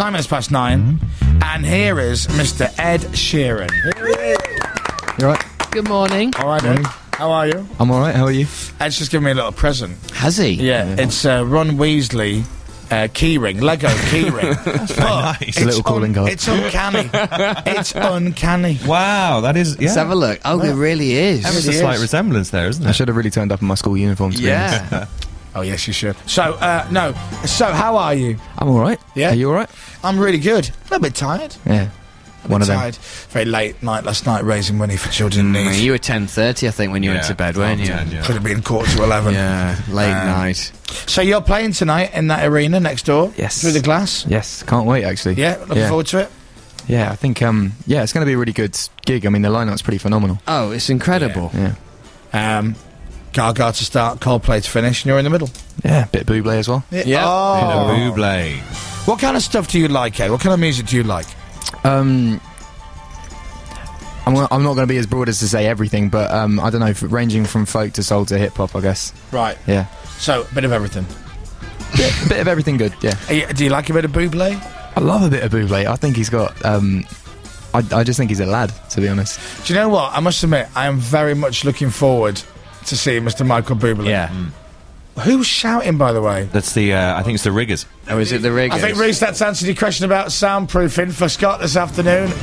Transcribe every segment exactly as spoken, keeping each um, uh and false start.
Nine minutes past nine. Mm-hmm. And here is Mister Ed Sheeran. You all right? Good morning. All right, Ed. How are you? I'm all right. How are you? Ed's just given me a little present. Has he? Yeah, yeah. It's uh, Ron Weasley uh, keyring, Lego keyring. That's very nice. A little calling card. It's uncanny. It's uncanny. Wow, that is. Yeah. Let's have a look. Oh, Yeah. it really is. There's a really slight is. resemblance there, isn't I there? should have really turned up in my school uniform. To be honest. Yeah. Oh, yes, you should. So, uh, no. So, how are you? I'm all right. Yeah? Are you all right? I'm really good. A little bit tired. Yeah. One of them. Tired. Very late night last night raising money for children in need. Mm, you were ten thirty, I think, when you Yeah, went to bed, weren't you? ten, yeah. Could have been quarter to eleven. Yeah, late Um, night. So you're playing tonight in that arena next door? Yes. Through the glass? Yes. Can't wait. Actually. Yeah, looking Yeah. forward to it. Yeah. I think. Um. Yeah. It's going to be a really good gig. I mean, the lineup's pretty phenomenal. Oh, it's incredible. Yeah. Um, Gaga to start, Coldplay to finish, and you're in the middle. Yeah. Bit of Bublé as well. Yeah. Oh. Bublé. What kind of stuff do you like, Ed? What kind of music do you like? Um. I'm, gonna- I'm not going to be as broad as to say everything, but um, I don't know, f- ranging from folk to soul to hip hop, I guess. Right. Yeah. So, a bit of everything. bit, bit of everything good. Yeah. Are you, do you like a bit of Bublé? I love a bit of Bublé. I think he's got. Um, I, I just think he's a lad, to be honest. Do you know what? I must admit, I am very much looking forward to seeing Mister Michael Bublé. Yeah. Who's shouting, by the way? That's the. Uh, I think it's the Riggers. Oh, is it the Riggers? I think, Reece, that's answered your question about soundproofing for Scott this afternoon.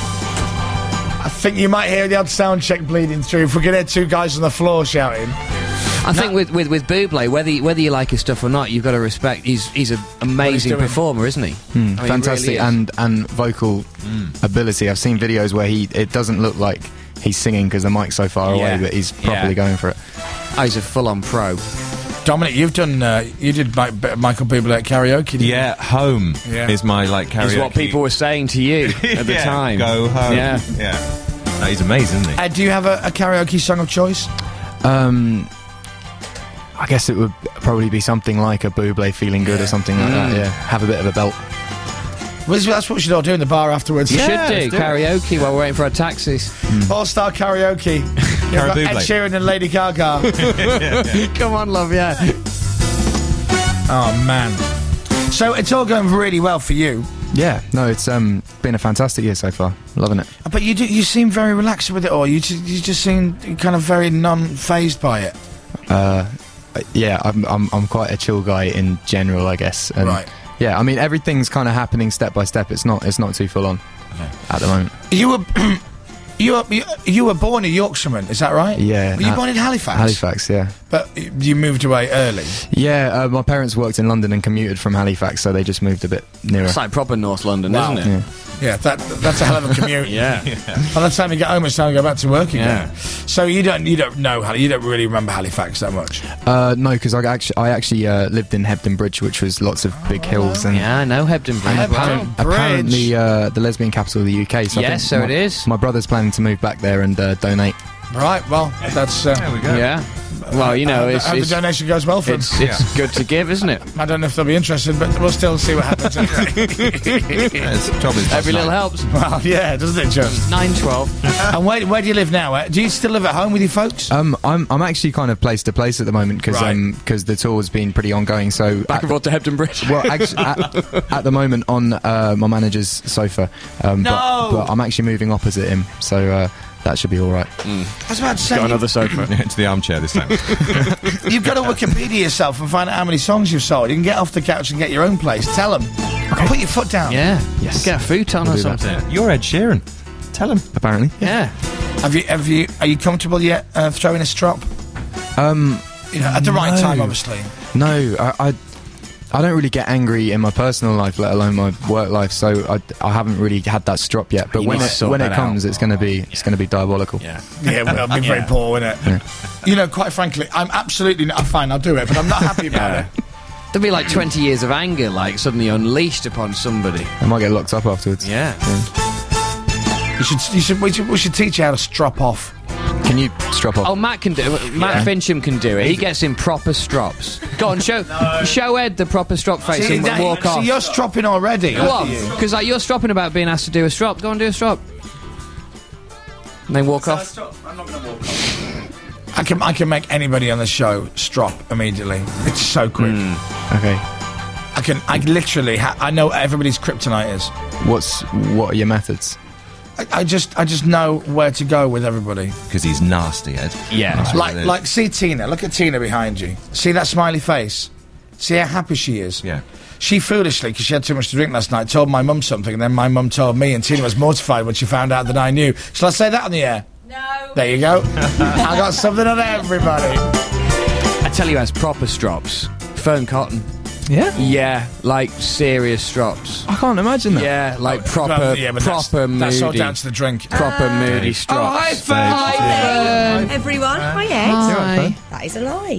I think you might hear the odd sound check bleeding through if we can hear two guys on the floor shouting. I think with, with, with Bublé, whether you, whether you like his stuff or not, you've got to respect. He's he's an amazing doing. performer, isn't he? Hmm, I mean, he fantastic really is. and and vocal ability. I've seen videos where he it doesn't look like he's singing because the mic's so far Yeah. away, but he's properly Yeah. going for it. Oh, he's a full-on pro. Dominic, you've done, uh, you did Mi- B- Michael Bublé at karaoke, didn't Yeah, home Yeah. is my like karaoke. Is what people were saying to you at the Yeah, time. Go home. Yeah. yeah. No, he's amazing, isn't you? he? Ed, do you have a, a karaoke song of choice? Um, I guess it would probably be something like a Bublé Feeling Good Yeah. or something like that. Yeah, have a bit of a belt. Well, that's what we should all do in the bar afterwards. You Yeah, should let's do do it. karaoke while we're waiting for our taxis. All-star karaoke. You've got Ed Bublé. Sheeran and Lady Gaga. Come on, love, yeah. Oh, man. So it's all going really well for you. Yeah, no, it's um been a fantastic year so far. Loving it. But you do, you seem very relaxed with it all. You, ju- you just seem kind of very non-phased by it. Uh, yeah, I'm I'm I'm quite a chill guy in general, I guess. And Right. Yeah, I mean everything's kind of happening step by step. It's not it's not too full on at the moment. You were... You were, you, you were born a Yorkshireman, is that right? Yeah. Were you uh, born in Halifax? Halifax, yeah. But you moved away early. Yeah, uh, my parents worked in London and commuted from Halifax, so they just moved a bit nearer. It's like proper North London, Wow. isn't it? Yeah. Yeah, that that's a hell of a commute. Yeah. By the time you get home, it's time to go back to work again. Yeah. So you don't you don't know Hal- you don't really remember Halifax that much. Uh, no, because I actually I actually uh, lived in Hebden Bridge, which was lots of big hills and. Yeah, I know Hebden Bridge. Hebden Wow. Bridge. Apparently, uh, the lesbian capital of the U K. So I Yes, think so my, it is. My brother's planning to move back there and uh, donate. Right. Well, that's. Uh, There we go. Yeah. Well, you know, I it's hope it's, the donation goes well for them. it's, it's good to give, isn't it? I don't know if they'll be interested, but we'll still see what happens. anyway. Yeah, it's- job is Every little night. helps. Well, yeah, doesn't it, just? nine twelve. And where, where do you live now? eh? Do you still live at home with your folks? Um, I'm I'm actually kind of place to place at the moment because Right. um because the tour's been pretty ongoing. So Back at, and forth to Hebden Bridge. well, actually, at, at the moment on uh, my manager's sofa. Um, No! but, but I'm actually moving opposite him, so uh, that should be all right. I was about to say, Got you, another sofa. Yeah, it's the armchair this time. you've got to Wikipedia yourself and find out how many songs you've sold. You can get off the couch and get your own place. Tell them. Put your foot down. Yeah. Yes. Get a futon I'll or do that. something. You're Ed Sheeran. Tell him. Apparently. Yeah. Have you? Have you? Are you comfortable yet uh, throwing a strop? Um, You know, at the right No. time, obviously. no, I, I I don't really get angry in my personal life, let alone my work life. So I, I haven't really had that strop yet. But You when need it to sort when it that comes, out. it's going to be it's going to be diabolical. Yeah. Yeah, well, it'll be very Yeah. poor, won't it? You know, quite frankly, I'm absolutely not. Fine, I'll do it, but I'm not happy about Yeah. it. There'll be like twenty years of anger, like suddenly unleashed upon somebody. I might get locked up afterwards. Yeah. You should. You should. We should, we should teach you how to strop off. Can you strop off? Oh, Matt can do it. Matt Fincham can do it. He gets in proper strops. Go on, show show Ed the proper strop face and that- walk see, off. you're stropping already. Go on, because like you're stropping about being asked to do a strop. Go on, do a strop. And then walk off. I'm not going to walk off. I can. I can make anybody on the show strop immediately. It's so quick. Okay. I can. I literally. Ha- I know what everybody's kryptonite is. What's what are your methods? I, I just. I just know where to go with everybody. Because he's nasty, Ed. Yeah. That's what Like, it is. like. See Tina. Look at Tina behind you. See that smiley face. See how happy she is. Yeah. She foolishly, because she had too much to drink last night, told my mum something, and then my mum told me, and Tina was mortified when she found out that I knew. Shall I say that on the air? No. There you go. I got something on everybody. I tell you, as proper strops, Fern Cotton. Yeah, Yeah, like serious strops. I can't imagine that. Yeah, like proper, Well, yeah, but that's- proper moody, That's all down to the drink. proper moody strops. Oh, hi, Fern. Hi, everyone. Hi, Ed. Hi. That is a lie.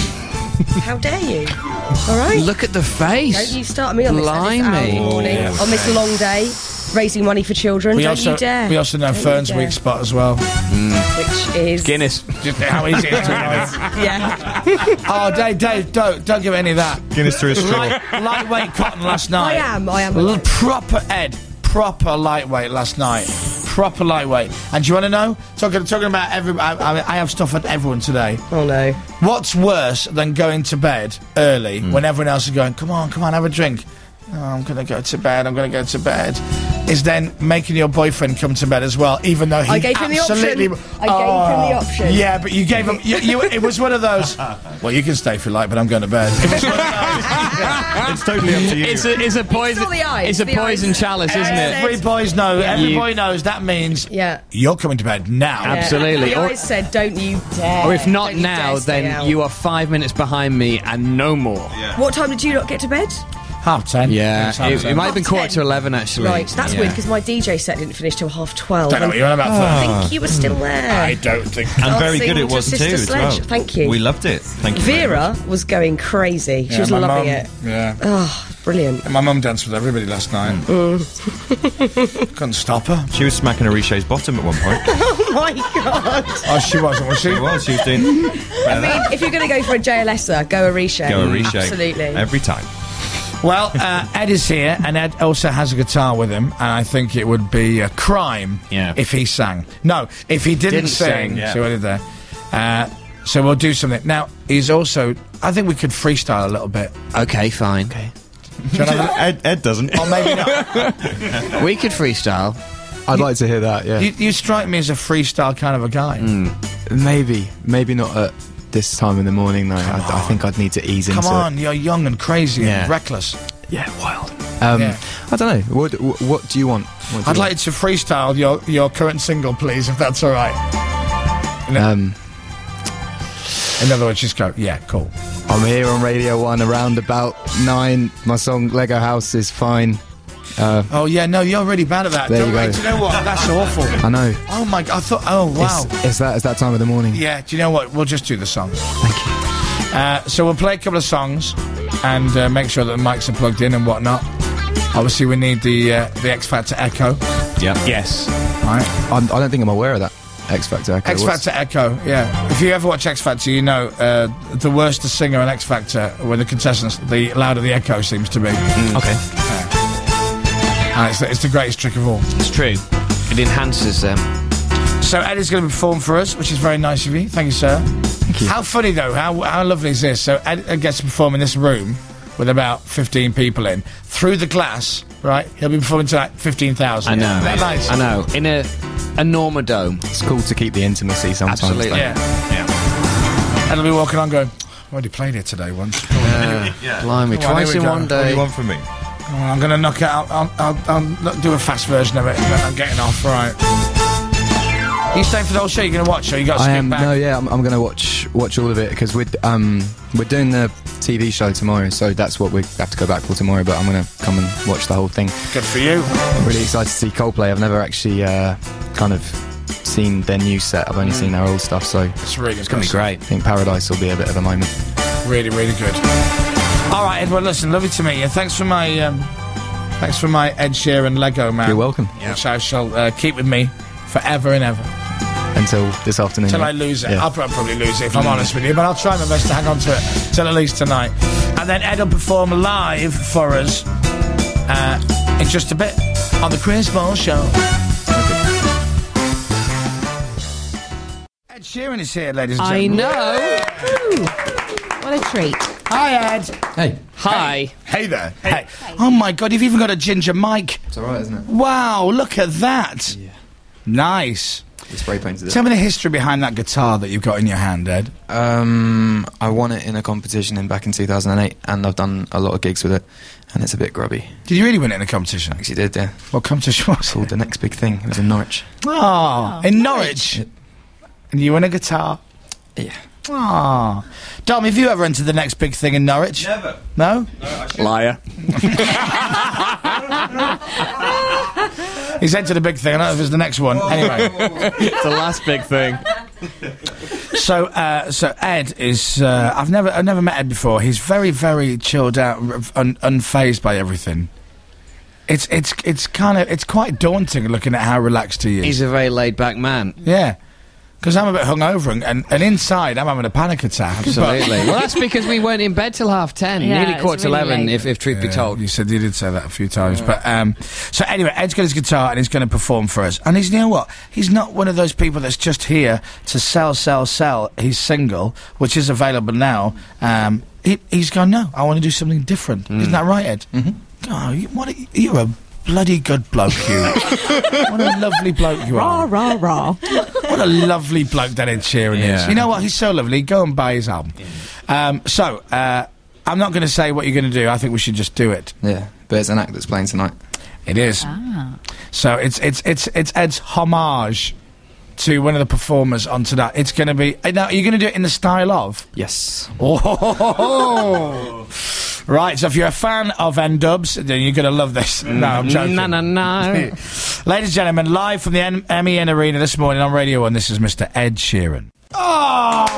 How dare you? All right. Look at the face. Don't you start me on this, on this hour Blimey. morning, on this long day, raising money for children. We Don't also, you dare. we also know Don't you Fern's dare. weak spot as well. Which is Guinness. Just how easy it is to annoy. Yeah. Oh, Dave, Dave, don't, don't give any of that. Guinness through a straw. Light, lightweight cotton last I night. am. I am. L- proper Ed, proper lightweight last night. Proper lightweight. And do you want to know? Talking, talking about every. I, I, I have stuff at everyone today. Oh no. What's worse than going to bed early when everyone else is going, come on, come on, have a drink? Oh, I'm going to go to bed, I'm going to go to bed. Is then making your boyfriend come to bed as well, even though he I gave him the option. absolutely... I gave him the option. Yeah, but you gave him... You, you, it was one of those... Well, you can stay if you like, but I'm going to bed. It was one of those. It's totally up to you. It's a, it's a poison. all the eyes, It's a the poison eyes. chalice, isn't it? Every boys know, every You- boy knows that means Yeah. you're coming to bed now. Yeah. Absolutely. The Or- eyes said, "Don't you dare." Or if not Don't you now, dare stay then out. you are five minutes behind me and no more. What time did you not get to bed? Half ten. Yeah, It's half it, ten. it might have been Half quarter ten. to eleven actually. Right. That's Yeah. weird because my D J set didn't finish till half twelve. Don't know what you're on about, I Fern. think you were still there. I don't think... And very dancing good it to was too, Sister as well. Sledge. Thank you. We loved it. Thank you. very Vera much. was going crazy. She Yeah, was my loving mum- it. Yeah. Oh, brilliant. My mum danced with everybody last night. Couldn't stop her. She was smacking Orisha's bottom at one point. Oh my god. Oh, she wasn't, was she? She was. She was doing. I mean, if you're going to go for a J L S er, go Orisha. Go Orisha. Absolutely. Every time. Well, uh, Ed is here, and Ed also has a guitar with him, and I think it would be a crime Yeah. if he sang. No, if he didn't, Didn't sing. sing, yeah. See what I did there? Uh, so we'll do something. Now, he's also... I think we could freestyle a little bit. Okay, fine. Okay. Do you wanna have a- Ed, Ed doesn't. or maybe not. We could freestyle. I'd like to hear that. Yeah, You, you strike me as a freestyle kind of a guy. maybe, maybe not at this time in the morning though. I, I think I'd need to ease Come into on, you're young and crazy Yeah. and reckless. it. Yeah, wild. Um, Yeah. I don't know. What, what, what do you want? What do you I'd want? like you to freestyle your, your current single, please, if that's all right. Um, In other words, just go, yeah, cool. I'm here on Radio One around about nine. My song Lego House is fine. Uh, Oh, yeah, no, you're really bad at that. There Don't you worry, go. do you know what? That's awful. I know. Oh, my God. I thought, oh, wow. It's, it's that. It's that time of the morning. Yeah, do you know what? We'll just do the song. Thank you. Uh, so we'll play a couple of songs and uh, make sure that the mics are plugged in and whatnot. Obviously, we need the uh, the X Factor Echo. Yeah. Yes. Right? I'm, I don't think I'm aware of that. X Factor. Echo. X What's- Factor Echo, yeah. If you ever watch X Factor, you know uh, the worse the singer in X Factor were the contestants, the louder the echo seems to be. Okay. And it's, the- it's the greatest trick of all. It's true. It enhances them. So Ed is going to perform for us, which is very nice of you. Thank you, sir. Thank you. How funny, though. How, how lovely is this? So Ed, Ed gets to perform in this room with about fifteen people in. Through the glass, right? He'll be performing to like fifteen thousand. I know. Isn't that nice? I know. In a a Norma Dome. It's cool to keep the intimacy sometimes. Absolutely. though. Yeah. Yeah. Ed'll be walking on going, I've already played here today once. Uh, Blimey, Come on, twice here we in go. one What do day. you want from me? Oh, I'm going to knock it out. I'll, I'll, I'll not do a fast version of it, and then I'm getting off, right. Are you staying for the whole show? You're going to watch, or you got to I skip am. back? No, yeah, I'm, I'm going to watch watch all of it because we're um we're doing the T V show tomorrow, so that's what we have to go back for tomorrow. But I'm going to come and watch the whole thing. Good for you. I'm really excited to see Coldplay. I've never actually uh, kind of seen their new set. I've only seen their old stuff, so I It's really It's gonna be great. think Paradise will be a bit of a moment. Really, really good. All right, Edward, listen, lovely to meet you. Thanks for my, um, thanks for my Ed Sheeran Lego man. You're welcome. Which I shall uh, keep with me forever and ever. Until this afternoon. Till yeah. I lose it. Yeah. I'll prob- probably lose it if I'm honest with you, but I'll try my best to hang on to it till at least tonight. And then Ed will perform live for us uh, in just a bit on the Chris Ball Show. Ed Sheeran is here, ladies and I gentlemen. know. What a treat. Hi, Ed. Hey. Hi. Hey there. Hey. Oh my God, you've even got a ginger mic. It's alright, isn't it? Wow, look at that. Yeah. Nice. We spray painted it. Tell me the history behind that guitar that you've got in your hand, Ed. Um, I won it in a competition in back in two thousand eight, and I've done a lot of gigs with it, and it's a bit grubby. Did you really win it in a competition? Actually did, yeah. What competition was Called it? The Next Big Thing. It was in Norwich. Oh, in Norwich. Yeah. And you won a guitar. Yeah. Oh. Dom, have you ever entered the next big thing in Norwich? Never. No? Liar. He's entered a big thing. I don't know if it's the next one. Anyway. It's the last big thing. So, uh, so Ed is. Uh, I've never, I've never met Ed before. He's very, very chilled out, un- unfazed by everything. It's, it's, it's kind of, it's quite daunting looking at how relaxed he is. He's a very laid-back man. Yeah. Because I'm a bit hungover, and, and, and inside I'm having a panic attack. Absolutely. Well, that's because we weren't in bed till half ten, Yeah, nearly it's quarter to really eleven, late. if, if truth be Yeah, told. you said you did say that a few times, but um. So anyway, Ed's got his guitar and he's going to perform for us. And he's, you know what? He's not one of those people that's just here to sell, sell, sell his single, which is available now. Um, he, he's gone. No, I want to do something different. Isn't that right, Ed? Mm-hmm. Oh, you, what? A, you're a bloody good bloke, you. What a lovely bloke you Rah, are. rah, rah. What a lovely bloke that Ed Sheeran is. Yeah. You know what? He's so lovely. Go and buy his album. Um, so, uh, I'm not going to say what you're going to do. I think we should just do it. Yeah. But it's an act that's playing tonight. It is. Ah. So it's it's it's it's Ed's homage to one of the performers on tonight. It's going to be. uh, Now, are you going to do it in the style of? Yes. Oh, right. So if you're a fan of N-Dubs, then you're going to love this. No, I'm joking. No, no, no. Ladies and gentlemen, live from the M- M E N Arena this morning on Radio One, this is Mister Ed Sheeran. Oh!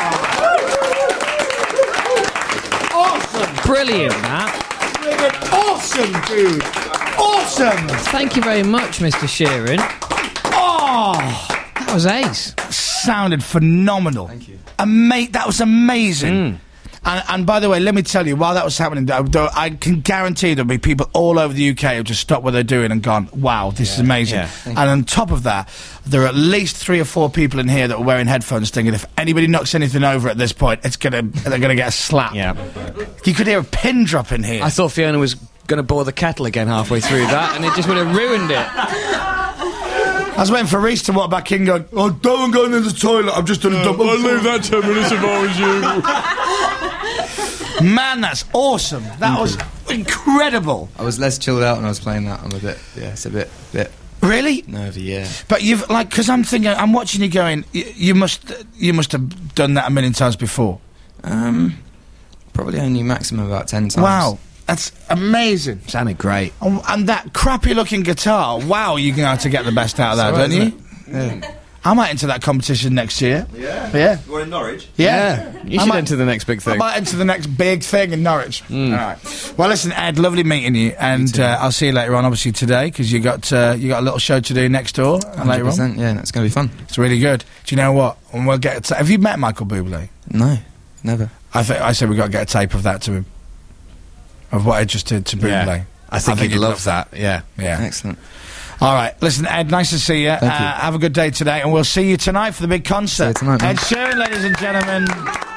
Awesome! Brilliant, that. Awesome, dude! Awesome! Thank you very much, Mister Sheeran. Oh! That was ace. Sounded phenomenal. Thank you. Ama- that was amazing. Mm. And, and by the way, let me tell you, while that was happening, I, I can guarantee there'll be people all over the U K who just stopped what they're doing and gone, wow, this is amazing. Yeah. And on top of that, there are at least three or four people in here that are wearing headphones thinking if anybody knocks anything over at this point, it's gonna they're gonna get a slap. Yeah. You could hear a pin drop in here. I thought Fiona was going to boil the kettle again halfway through that, and it just would have ruined it. I was waiting for Reese to walk back in going, oh, don't go into the toilet, I've just done a double. I'll leave that ten minutes if I was you. Man, that's awesome. That was incredible. I was less chilled out when I was playing that. I'm a bit, yeah, it's a bit, bit Really? nervy, yeah. But you've, like, because I'm thinking, I'm watching you going, y- you must, you must have done that a million times before. Um, probably only maximum about ten times. Wow. That's amazing. Sounded great. And, and that crappy looking guitar, wow, you're going to have to get the best out of that, It's don't alright, you? isn't it? I might enter that competition next year. Yeah. Yeah. We're in Norwich. Yeah. You I should might- enter the next big I thing. might enter the next big thing in Norwich. All right. Well, listen, Ed, lovely meeting you, and uh, I'll see you later on, obviously today, because you got uh, you got a little show to do next door and one hundred later on. percent, yeah, that's going to be fun. It's really good. Do you know what? And we'll get. A ta- have you met Michael Bublé? No, never. I think I said we got to get a tape of that to him, of what Ed just did to Bublé. Yeah. I think, he'd love that. Yeah. Yeah. Excellent. All right. Listen, Ed, nice to see you. Thank you. Uh, have a good day today, and we'll see you tonight for the big concert. See you tonight, man. Ed Sheeran, ladies and gentlemen.